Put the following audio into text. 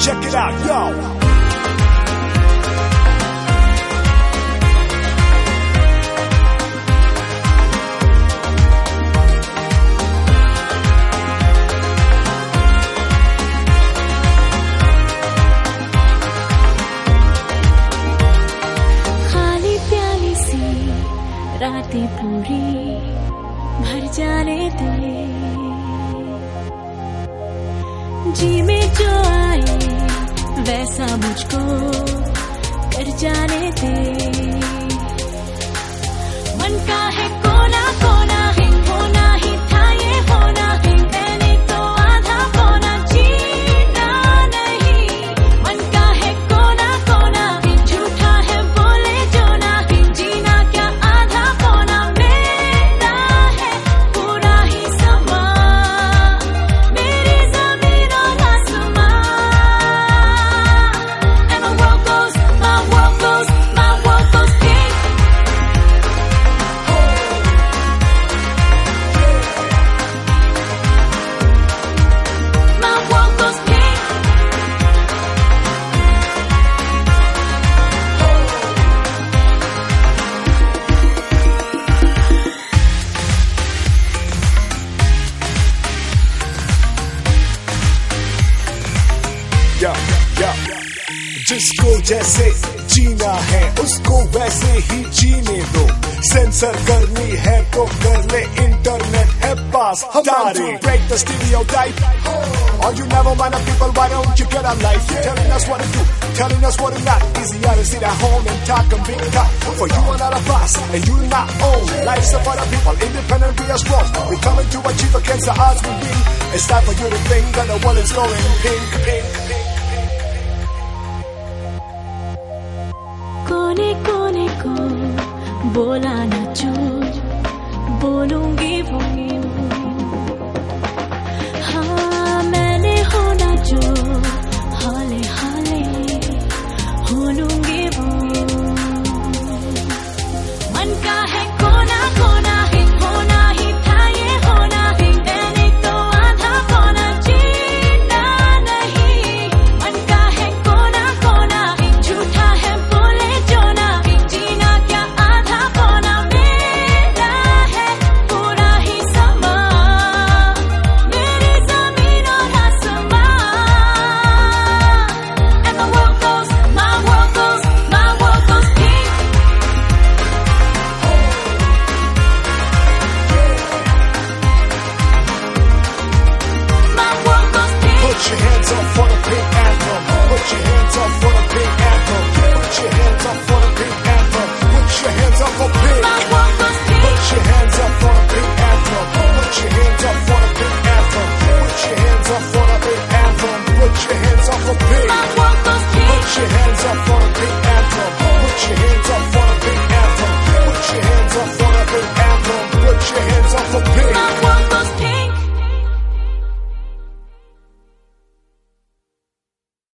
check it out, yo. रातें पूरी भर जाने दे, जी में जो आए वैसा मुझको कर जाने दे। मन का है कोना कोना है, होना ही था ये होना है, मैंने तो आधा पौना जीना नहीं। मन का है कोना कोना है, झूठा है बोले जो ना है, जीना क्या आधा पौना मेरा है, पूरा ही समा मेरी ज़मीन और आसमां। And my world goes, my world goes, my world goes pink. My world goes pink. या जिसको जैसे जीना है उसको वैसे ही जीने दो, सेंसर करनी है तो कर ले, इंटरनेट है पास हमारे। Break the stereotype, or you never mind the people, why don't you get a life? Telling us what to do, telling us what to not. Easier to sit at home and talk and big talk. For you are not a boss and you not own. Life's up for the people, independent, we are strong. We're coming to achieve against the odds we win. It's time for you to think that the world is glowing pink, pink, pink. कोने कोने को बोला न चूप, बोलूंगी वो